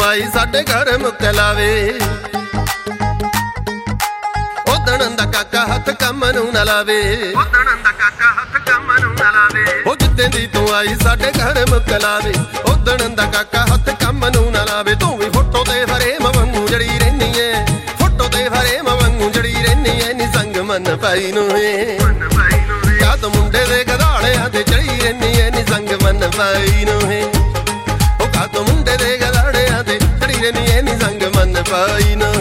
आई साडे घर मुक्के लावे ओदण दा काका हथ कम नूं ना लावे ओ जिद्दे दी तू आई साडे घर मुक्के लावे ओदण दा काका हथ कम नूं ना लावे तू भी फोटो ते फरेम वांगू जड़ी रहनी है फोटो ते फरेम वांगू जड़ी रहनी है नी संग मन पाई नूं क्या तो मुंडे दे गधाड़ियां ते चढ़ी रहनी है नी संग मन पाई नूं का तो मुंडे दे गधाड़ियां ते चढ़ी रहनी है नी संग मन पाई नूं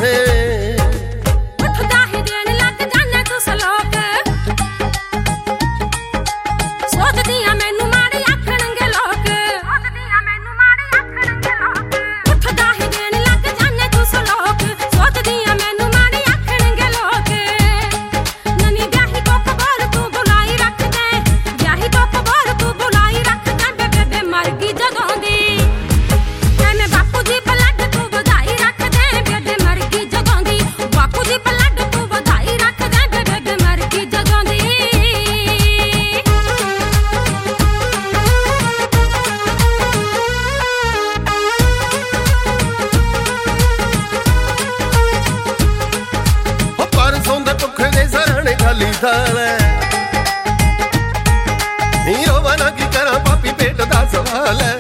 रोवाना की करा पापी पेट दा सवाल है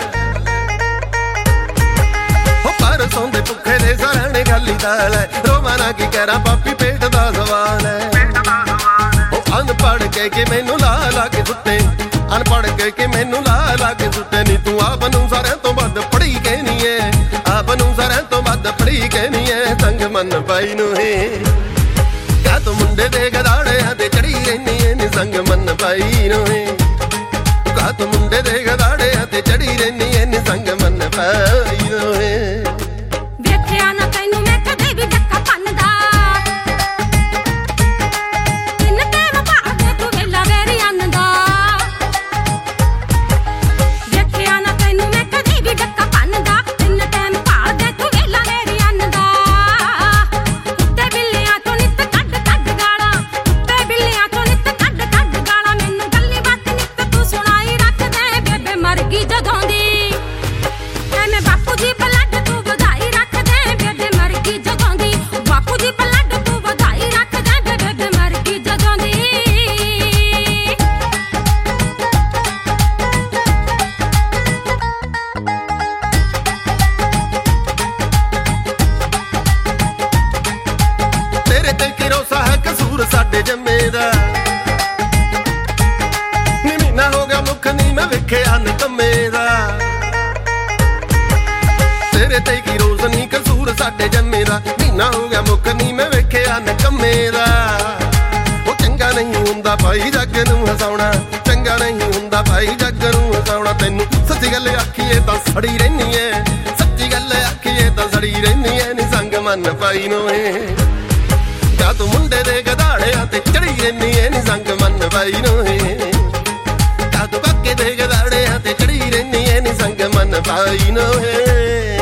परसों दे भुखे दे सरहने खाली दाल है रोवाना की करा पापी पेट दा सवाल है अनपढ़ के मैनू ला ला के सुते अनपढ़ के मैनू ला ला के सुते नी तू आप नूं सारियां तो वध पढ़ी कहनी है आप नूं सारियां तो वध पढ़ी कहनी है संग मन पाई नूं क्या तू मुंडे दे गधाड़ियां ते चढ़ी रहनी है नी संग मन पाई नूं का तू मुंडे दे गधाड़ियां ते चढ़ी रहनी है नी संग मन पाई नूं वेखिया ना तैनू मैं कदे भी धक्का पन्नदा तिन टाइम भाग तू वेला वेरी आंदा वेखिया ना तैनू मैं कदे भी धक्का पन्नदा तिन टाइम भाग तू वेला वेरी आंदा कुत्ते बिल्लियां तो नित कड कड गाला कुत्ते बिल्लियां तो नित कड कड गाला मैनू गल्ली बात नित तू सुनाई रख दे बेबे मर गई जदों दी मैं बापू जी ब्लड तू ਵਧਾਈ ਰੱਖ ਦੇ ਬੇਬੇ ਮਰ ਗਈ ਜਦੋਂ ਦੀ ਬਾਪੂ ਜੀ ਬਲੱਡ ਤੂੰ ਵਧਾਈ ਰੱਖ ਦੇ ਬੇਬੇ ਮਰ ਗਈ ਜਦੋਂ ਦੀ तेरे ते की रोसा है कसूर साडे जम्मे दा नी महीना हो गया मुख नी मैं वेखिया निकम्मे दा तेरे ते की रोज नी कसूर साडे जम्मे दा महीना हो गया मुख नी मैं वेखिया निकम्मे दा ओ चंगा नहीं हुंदा भाई जग नूं हसाउणा चंगा नहीं हुंदा भाई जग नूं हसाउणा तैनू सच्ची गल आखीए तां सड़ी रहनी है सच्ची गल आखीए तां सड़ी रहनी है नी संग मन पाई नूं क्या तू मुंडे दे गधाड़ियां ते चढ़ी रहनी है नी संग मन पाई नूं क्या तू काके दे गधाड़ियां ते चढ़ी रहनी है नी संग मन पाई नूं